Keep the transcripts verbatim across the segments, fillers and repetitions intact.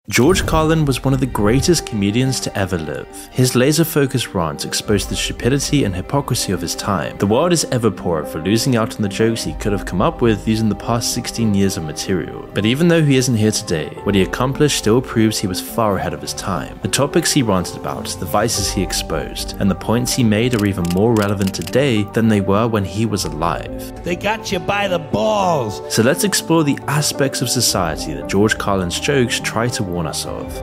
George Carlin was one of the greatest comedians to ever live. His laser-focused rants exposed the stupidity and hypocrisy of his time. The world is ever poorer for losing out on the jokes he could have come up with using the past sixteen years of material. But even though he isn't here today, what he accomplished still proves he was far ahead of his time. The topics he ranted about, the vices he exposed, and the points he made are even more relevant today than they were when he was alive. They got you by the balls! So let's explore the aspects of society that George Carlin's jokes try to warn us of.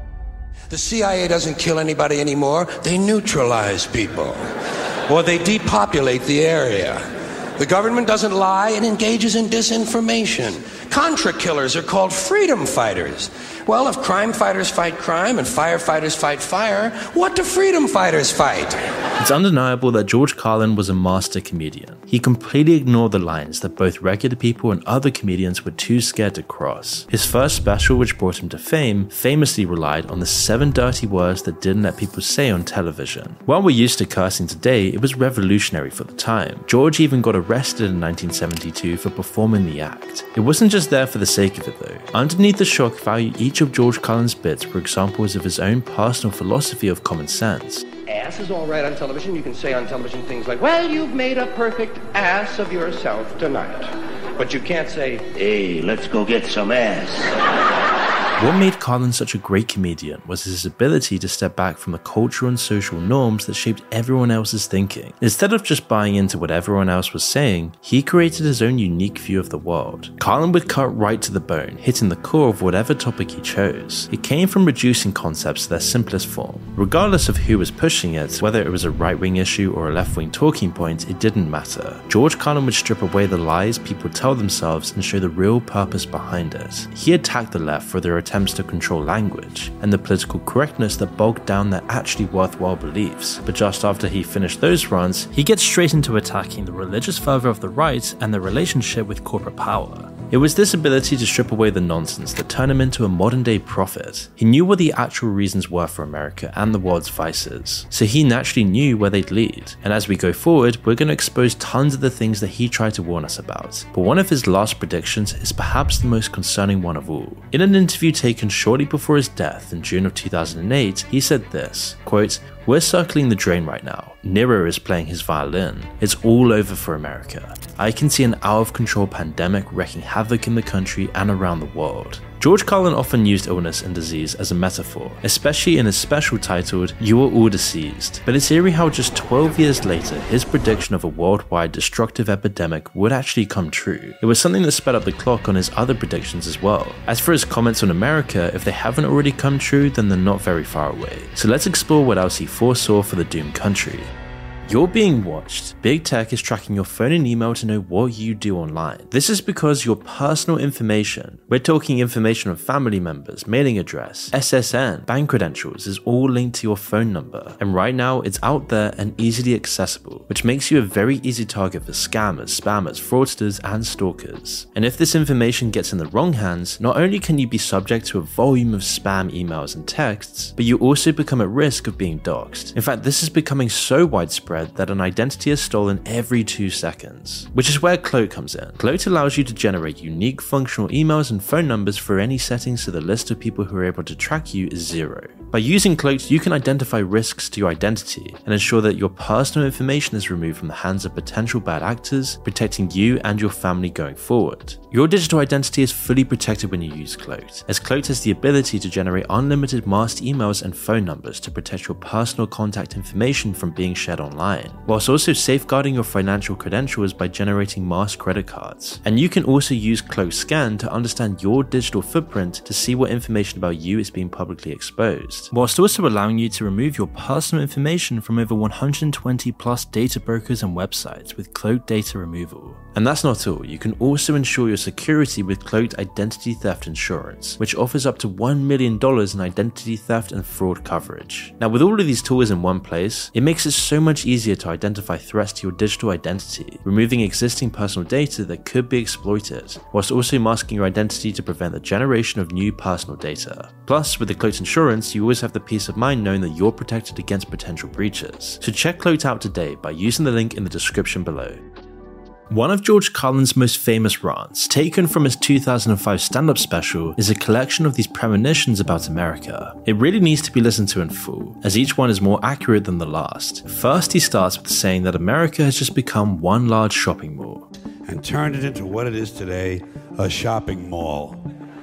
The C I A doesn't kill anybody anymore, they neutralize people. Or they depopulate the area. The government doesn't lie, it engages in disinformation. Contra killers are called freedom fighters. Well, if crime fighters fight crime and firefighters fight fire, what do freedom fighters fight? It's undeniable that George Carlin was a master comedian. He completely ignored the lines that both regular people and other comedians were too scared to cross. His first special, which brought him to fame, famously relied on the seven dirty words that didn't let people say on television. While we're used to cursing today, it was revolutionary for the time. George even got arrested in nineteen seventy-two for performing the act. It wasn't just there for the sake of it though. Underneath the shock value, each of George Carlin's bits were examples of his own personal philosophy of common sense. Ass is all right on television. You can say on television things like, well, you've made a perfect ass of yourself tonight. But you can't say, hey, let's go get some ass. What made Carlin such a great comedian was his ability to step back from the cultural and social norms that shaped everyone else's thinking. Instead of just buying into what everyone else was saying, he created his own unique view of the world. Carlin would cut right to the bone, hitting the core of whatever topic he chose. It came from reducing concepts to their simplest form. Regardless of who was pushing it, whether it was a right-wing issue or a left-wing talking point, it didn't matter. George Carlin would strip away the lies people tell themselves and show the real purpose behind it. He attacked the left for their attempts to control language and the political correctness that bogged down their actually worthwhile beliefs. But just after he finished those runs, he gets straight into attacking the religious fervor of the right and their relationship with corporate power. It was this ability to strip away the nonsense that turned him into a modern-day prophet. He knew what the actual reasons were for America and the world's vices, so he naturally knew where they'd lead. And as we go forward, we're going to expose tons of the things that he tried to warn us about. But one of his last predictions is perhaps the most concerning one of all. In an interview taken shortly before his death in June of two thousand eight, he said this, quote, "We're circling the drain right now. Nero is playing his violin. It's all over for America. I can see an out-of-control pandemic wreaking havoc in the country and around the world." George Carlin often used illness and disease as a metaphor, especially in his special titled You Are All Deceased. But it's eerie how just twelve years later, his prediction of a worldwide destructive epidemic would actually come true. It was something that sped up the clock on his other predictions as well. As for his comments on America, if they haven't already come true, then they're not very far away. So let's explore what else he foresaw for the doomed country. You're being watched. Big Tech is tracking your phone and email to know what you do online. This is because your personal information, we're talking information on family members, mailing address, S S N, bank credentials, is all linked to your phone number. And right now, it's out there and easily accessible, which makes you a very easy target for scammers, spammers, fraudsters, and stalkers. And if this information gets in the wrong hands, not only can you be subject to a volume of spam emails and texts, but you also become at risk of being doxxed. In fact, this is becoming so widespread that an identity is stolen every two seconds, which is where Kloat comes in. Kloat allows you to generate unique functional emails and phone numbers for any settings so the list of people who are able to track you is zero. By using Kloat, you can identify risks to your identity and ensure that your personal information is removed from the hands of potential bad actors, protecting you and your family going forward. Your digital identity is fully protected when you use Kloat, as Kloat has the ability to generate unlimited masked emails and phone numbers to protect your personal contact information from being shared online, whilst also safeguarding your financial credentials by generating masked credit cards. And you can also use Kloat Scan to understand your digital footprint to see what information about you is being publicly exposed, whilst also allowing you to remove your personal information from over one hundred twenty plus data brokers and websites with Kloat Data Removal. And that's not all, you can also ensure your security with Kloat Identity Theft Insurance, which offers up to one million dollars in identity theft and fraud coverage. Now, with all of these tools in one place, it makes it so much easier to identify threats to your digital identity, removing existing personal data that could be exploited, whilst also masking your identity to prevent the generation of new personal data. Plus, with the Kloat Insurance, you always have the peace of mind knowing that you're protected against potential breaches. So check Kloat out today by using the link in the description below. One of George Carlin's most famous rants, taken from his two thousand five stand-up special, is a collection of these premonitions about America. It really needs to be listened to in full, as each one is more accurate than the last. First, he starts with saying that America has just become one large shopping mall. And turned it into what it is today, a shopping mall.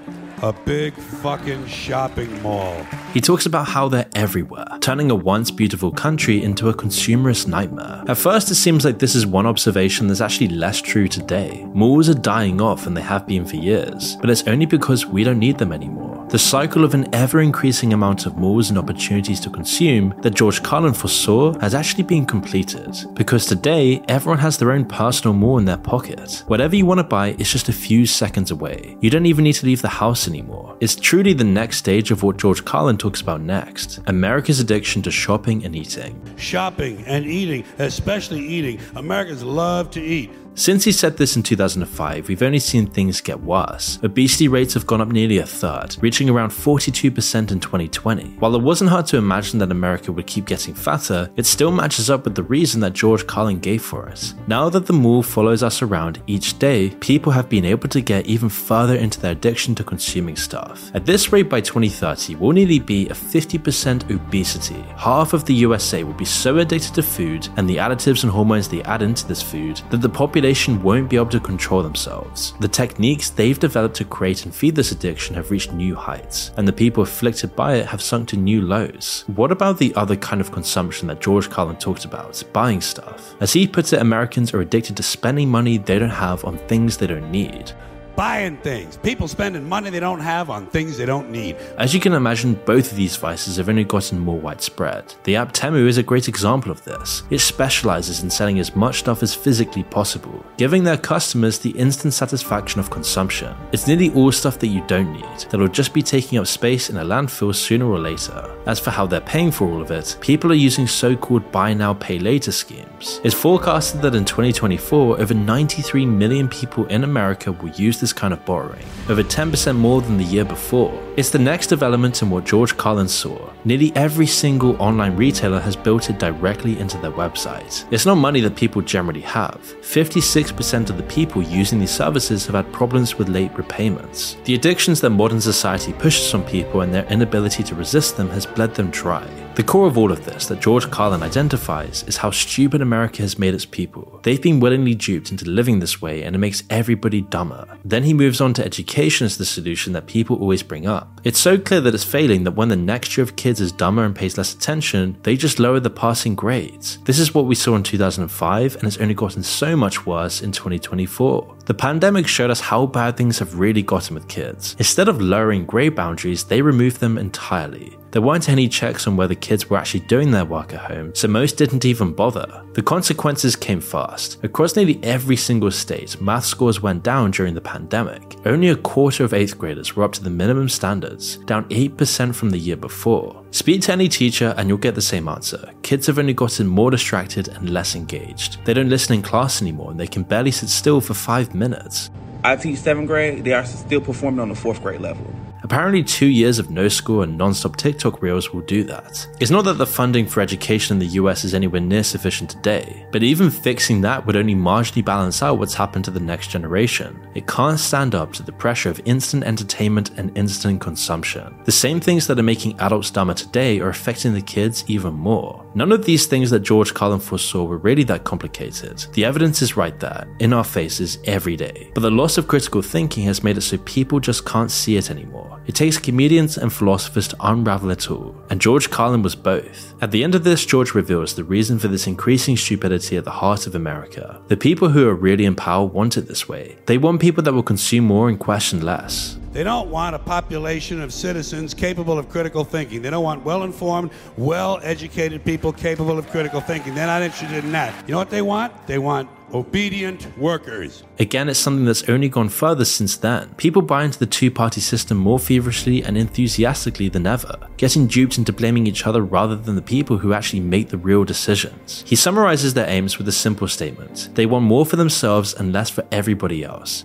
A big fucking shopping mall. He talks about how they're everywhere, turning a once beautiful country into a consumerist nightmare. At first, it seems like this is one observation that's actually less true today. Malls are dying off and they have been for years, but it's only because we don't need them anymore. The cycle of an ever-increasing amount of malls and opportunities to consume that George Carlin foresaw has actually been completed, because today, everyone has their own personal mall in their pocket. Whatever you want to buy is just a few seconds away. You don't even need to leave the house anymore. It's truly the next stage of what George Carlin talks about next, America's addiction to shopping and eating. Shopping and eating, especially eating. Americans love to eat. Since he said this in two thousand five, we've only seen things get worse. Obesity rates have gone up nearly a third, reaching around forty-two percent in twenty twenty. While it wasn't hard to imagine that America would keep getting fatter, it still matches up with the reason that George Carlin gave for it. Now that the mall follows us around each day, people have been able to get even further into their addiction to consuming stuff. At this rate, by twenty thirty, we'll nearly be at fifty percent obesity. Half of the U S A will be so addicted to food and the additives and hormones they add into this food that the population won't be able to control themselves. The techniques they've developed to create and feed this addiction have reached new heights, and the people afflicted by it have sunk to new lows. What about the other kind of consumption that George Carlin talked about, buying stuff? As he puts it, Americans are addicted to spending money they don't have on things they don't need. Buying things. People spending money they don't have on things they don't need. As you can imagine, both of these vices have only gotten more widespread. The app Temu is a great example of this. It specializes in selling as much stuff as physically possible, giving their customers the instant satisfaction of consumption. It's nearly all stuff that you don't need, that will just be taking up space in a landfill sooner or later. As for how they're paying for all of it, people are using so-called buy now, pay later schemes. It's forecasted that in twenty twenty-four, over ninety-three million people in America will use this kind of borrowing, over ten percent more than the year before. It's the next development in what George Carlin saw. Nearly every single online retailer has built it directly into their website. It's not money that people generally have. fifty-six percent of the people using these services have had problems with late repayments. The addictions that modern society pushes on people and their inability to resist them has bled them dry. The core of all of this that George Carlin identifies is how stupid America has made its people. They've been willingly duped into living this way, and it makes everybody dumber. Then he moves on to education as the solution that people always bring up. It's so clear that it's failing that when the next year of kids is dumber and pays less attention, they just lower the passing grades. This is what we saw in two thousand five, and it's only gotten so much worse in twenty twenty-four. The pandemic showed us how bad things have really gotten with kids. Instead of lowering grade boundaries, they removed them entirely. There weren't any checks on whether kids were actually doing their work at home, so most didn't even bother. The consequences came fast. Across nearly every single state, math scores went down during the pandemic. Only a quarter of eighth graders were up to the minimum standards, down eight percent from the year before. Speak to any teacher and you'll get the same answer. Kids have only gotten more distracted and less engaged. They don't listen in class anymore, and they can barely sit still for five minutes. I teach seventh grade, they are still performing on the fourth grade level. Apparently two years of no school and non-stop TikTok reels will do that. It's not that the funding for education in the U S is anywhere near sufficient today, but even fixing that would only marginally balance out what's happened to the next generation. It can't stand up to the pressure of instant entertainment and instant consumption. The same things that are making adults dumber today are affecting the kids even more. None of these things that George Carlin foresaw were really that complicated. The evidence is right there, in our faces every day. But the loss of critical thinking has made it so people just can't see it anymore. It takes comedians and philosophers to unravel it all, and George Carlin was both. At the end of this, George reveals the reason for this increasing stupidity at the heart of America. The people who are really in power want it this way. They want people that will consume more and question less. They don't want a population of citizens capable of critical thinking. They don't want well-informed, well-educated people capable of critical thinking. They're not interested in that. You know what they want? They want obedient workers. Again, it's something that's only gone further since then. People buy into the two-party system more feverishly and enthusiastically than ever, getting duped into blaming each other rather than the people who actually make the real decisions. He summarizes their aims with a simple statement: they want more for themselves and less for everybody else.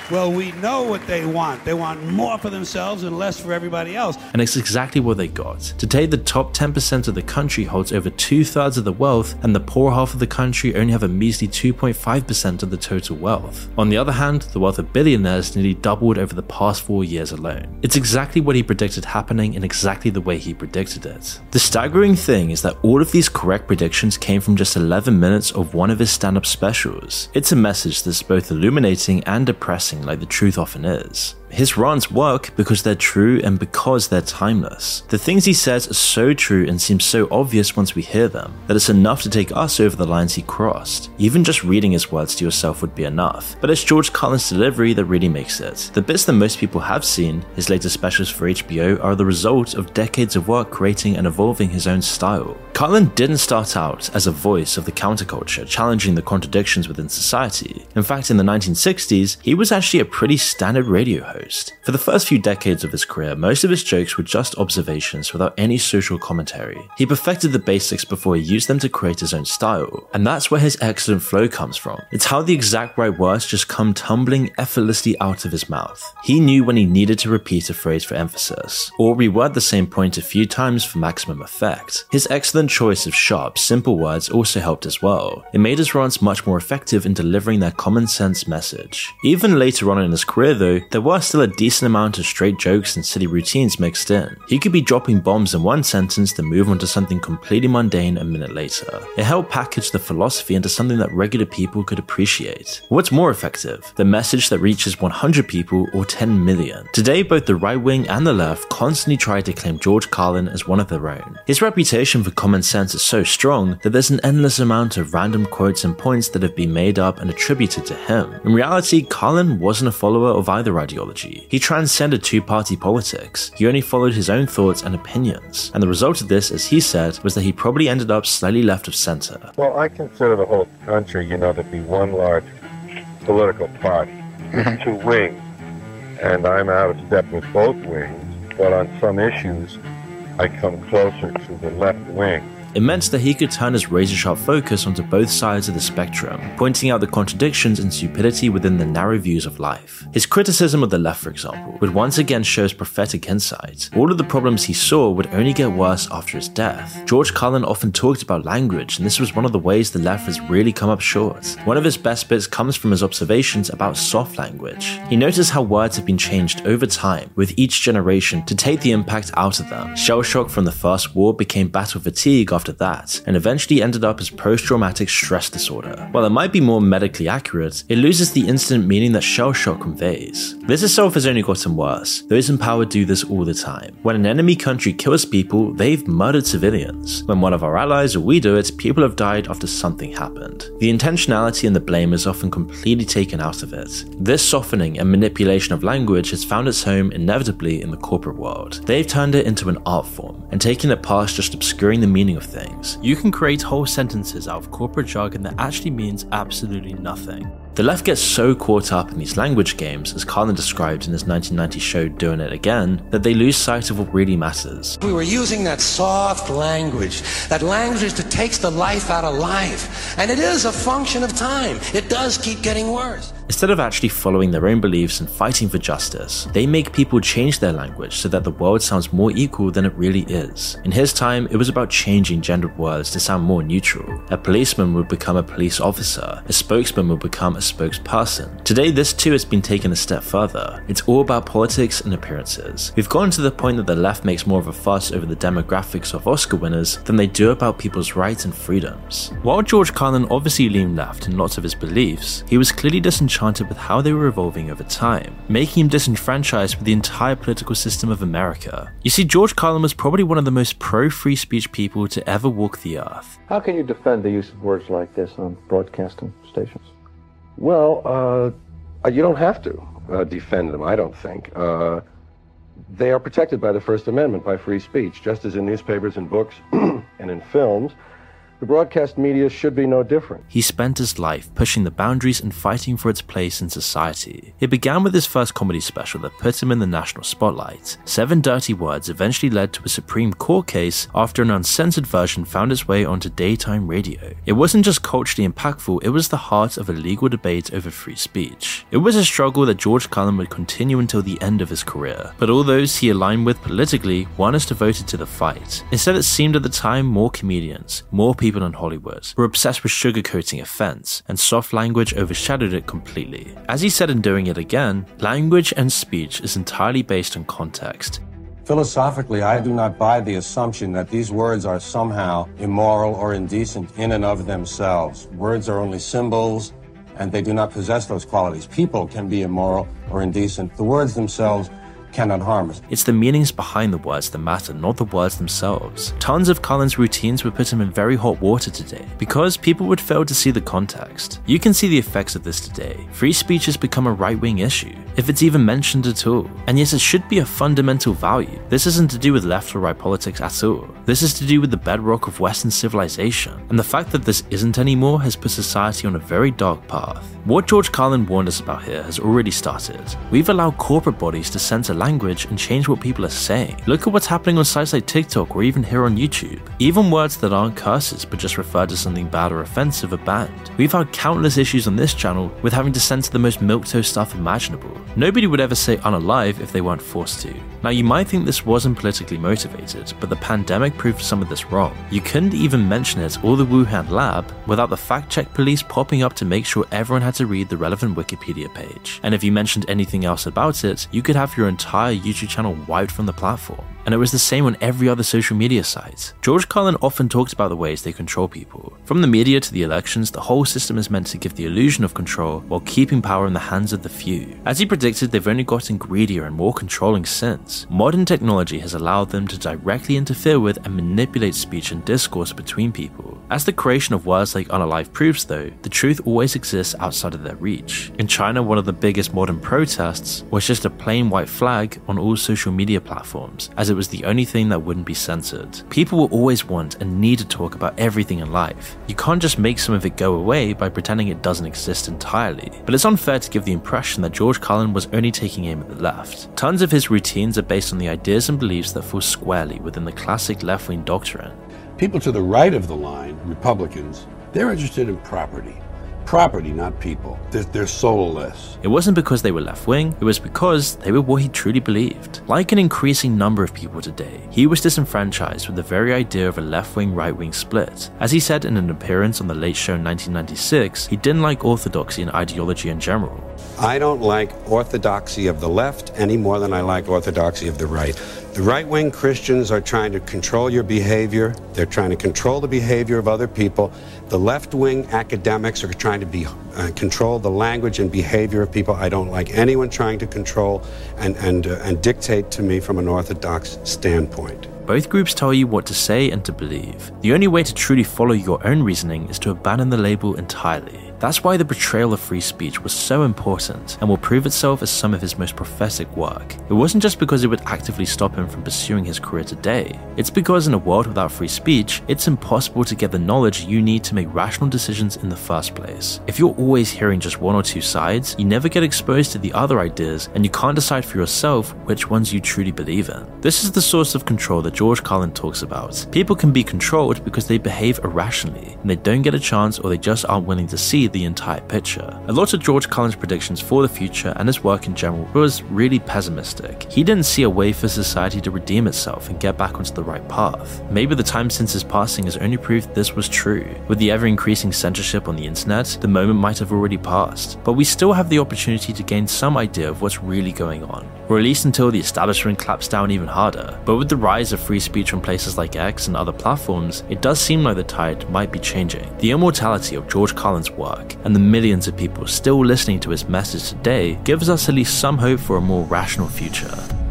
Well, we know what they want. They want more for themselves and less for everybody else. And it's exactly what they got. Today, the top ten percent of the country holds over two-thirds of the wealth, and the poor half of the country only have a measly two point five percent of the total wealth. On the other hand, the wealth of billionaires nearly doubled over the past four years alone. It's exactly what he predicted happening in exactly the way he predicted it. The staggering thing is that all of these correct predictions came from just eleven minutes of one of his stand-up specials. It's a message that's both illuminating and depressing, like the truth often is. His rants work because they're true and because they're timeless. The things he says are so true and seem so obvious once we hear them, that it's enough to take us over the lines he crossed. Even just reading his words to yourself would be enough, but it's George Carlin's delivery that really makes it. The bits that most people have seen, his latest specials for H B O, are the result of decades of work creating and evolving his own style. Carlin didn't start out as a voice of the counterculture, challenging the contradictions within society. In fact, in the nineteen sixties, he was actually a pretty standard radio host. For the first few decades of his career, most of his jokes were just observations without any social commentary. He perfected the basics before he used them to create his own style, and that's where his excellent flow comes from. It's how the exact right words just come tumbling effortlessly out of his mouth. He knew when he needed to repeat a phrase for emphasis, or reword the same point a few times for maximum effect. His excellent choice of sharp, simple words also helped as well. It made his rants much more effective in delivering their common sense message. Even later on in his career though, there were still a decent amount of straight jokes and silly routines mixed in. He could be dropping bombs in one sentence then move on to something completely mundane a minute later. It helped package the philosophy into something that regular people could appreciate. What's more effective? The message that reaches one hundred people or ten million. Today, both the right wing and the left constantly try to claim George Carlin as one of their own. His reputation for common sense is so strong that there's an endless amount of random quotes and points that have been made up and attributed to him. In reality, Carlin wasn't a follower of either ideology. He transcended two-party politics. He only followed his own thoughts and opinions. And the result of this, as he said, was that he probably ended up slightly left of center. Well, I consider the whole country, you know, to be one large political party, two wings. And I'm out of step with both wings, but on some issues, I come closer to the left wing. It meant that he could turn his razor-sharp focus onto both sides of the spectrum, pointing out the contradictions and stupidity within the narrow views of life. His criticism of the left, for example, would once again show his prophetic insight. All of the problems he saw would only get worse after his death. George Carlin often talked about language, and this was one of the ways the left has really come up short. One of his best bits comes from his observations about soft language. He noticed how words have been changed over time, with each generation, to take the impact out of them. Shell shock from the First War became battle fatigue after that, and eventually ended up as post-traumatic stress disorder. While it might be more medically accurate, it loses the instant meaning that shell shock conveys. This itself has only gotten worse. Those in power do this all the time. When an enemy country kills people, they've murdered civilians. When one of our allies or we do it, people have died after something happened. The intentionality and the blame is often completely taken out of it. This softening and manipulation of language has found its home inevitably in the corporate world. They've turned it into an art form, and taken it past just obscuring the meaning of things. You can create whole sentences out of corporate jargon that actually means absolutely nothing. The left gets so caught up in these language games, as Carlin described in his nineteen ninety show Doing It Again, that they lose sight of what really matters. We were using that soft language, that language that takes the life out of life. And it is a function of time. It does keep getting worse. Instead of actually following their own beliefs and fighting for justice, they make people change their language so that the world sounds more equal than it really is. In his time, it was about changing gendered words to sound more neutral. A policeman would become a police officer, a spokesman would become a spokesperson. Today, this too has been taken a step further. It's all about politics and appearances. We've gotten to the point that the left makes more of a fuss over the demographics of Oscar winners than they do about people's rights and freedoms. While George Carlin obviously leaned left in lots of his beliefs, he was clearly disenchanted with how they were evolving over time, making him disenfranchised with the entire political system of America. You see, George Carlin was probably one of the most pro-free speech people to ever walk the earth. How can you defend the use of words like this on broadcasting stations? Well, uh, you don't have to uh, defend them, I don't think. Uh, they are protected by the First Amendment, by free speech, just as in newspapers and books and in films. The broadcast media should be no different. He spent his life pushing the boundaries and fighting for its place in society. It began with his first comedy special that put him in the national spotlight. Seven Dirty Words eventually led to a Supreme Court case after an uncensored version found its way onto daytime radio. It wasn't just culturally impactful, it was the heart of a legal debate over free speech. It was a struggle that George Carlin would continue until the end of his career, but all those he aligned with politically weren't as devoted to the fight. Instead, it seemed at the time more comedians, more people People in Hollywood were obsessed with sugarcoating offense, and soft language overshadowed it completely. As he said in Doing It Again, language and speech is entirely based on context. Philosophically, I do not buy the assumption that these words are somehow immoral or indecent in and of themselves. Words are only symbols, and they do not possess those qualities. People can be immoral or indecent. The words themselves cannot harm us. It's the meanings behind the words that matter, not the words themselves. Tons of Carlin's routines would put him in very hot water today, because people would fail to see the context. You can see the effects of this today. Free speech has become a right-wing issue, if it's even mentioned at all. And yet it should be a fundamental value. This isn't to do with left or right politics at all. This is to do with the bedrock of Western civilization. And the fact that this isn't anymore has put society on a very dark path. What George Carlin warned us about here has already started. We've allowed corporate bodies to censor language and change what people are saying. Look at what's happening on sites like TikTok or even here on YouTube. Even words that aren't curses but just refer to something bad or offensive are banned. We've had countless issues on this channel with having to censor the most milquetoast stuff imaginable. Nobody would ever say unalive if they weren't forced to. Now you might think this wasn't politically motivated, but the pandemic proved some of this wrong. You couldn't even mention it or the Wuhan lab without the fact-check police popping up to make sure everyone had to read the relevant Wikipedia page. And if you mentioned anything else about it, you could have your entire YouTube channel wiped from the platform. And it was the same on every other social media site. George Carlin often talked about the ways they control people. From the media to the elections, the whole system is meant to give the illusion of control while keeping power in the hands of the few. As he predicted, they've only gotten greedier and more controlling since. Modern technology has allowed them to directly interfere with and manipulate speech and discourse between people. As the creation of words like unalive proves though, the truth always exists outside of their reach. In China, one of the biggest modern protests was just a plain white flag on all social media platforms, as it was the only thing that wouldn't be censored. People will always want and need to talk about everything in life. You can't just make some of it go away by pretending it doesn't exist entirely. But it's unfair to give the impression that George Carlin was only taking aim at the left. Tons of his routines are based on the ideas and beliefs that fall squarely within the classic left-wing doctrine. People to the right of the line, Republicans, they're interested in property. Property, not people. They're, they're soulless. It wasn't because they were left-wing, it was because they were what he truly believed. Like an increasing number of people today, he was disenfranchised with the very idea of a left-wing, right-wing split. As he said in an appearance on The Late Show in nineteen ninety-six, he didn't like orthodoxy and ideology in general. I don't like orthodoxy of the left any more than I like orthodoxy of the right. The right-wing Christians are trying to control your behavior. They're trying to control the behavior of other people. The left-wing academics are trying to be, uh, control the language and behavior of people. I don't like anyone trying to control and, and, uh, and dictate to me from an orthodox standpoint. Both groups tell you what to say and to believe. The only way to truly follow your own reasoning is to abandon the label entirely. That's why the betrayal of free speech was so important and will prove itself as some of his most prophetic work. It wasn't just because it would actively stop him from pursuing his career today. It's because in a world without free speech, it's impossible to get the knowledge you need to make rational decisions in the first place. If you're always hearing just one or two sides, you never get exposed to the other ideas and you can't decide for yourself which ones you truly believe in. This is the source of control that George Carlin talks about. People can be controlled because they behave irrationally and they don't get a chance or they just aren't willing to see the entire picture. A lot of George Carlin's predictions for the future and his work in general was really pessimistic. He didn't see a way for society to redeem itself and get back onto the right path. Maybe the time since his passing has only proved this was true. With the ever-increasing censorship on the internet, the moment might have already passed, but we still have the opportunity to gain some idea of what's really going on, or at least until the establishment claps down even harder. But with the rise of free speech on places like X and other platforms, it does seem like the tide might be changing. The immortality of George Carlin's work and the millions of people still listening to his message today gives us at least some hope for a more rational future.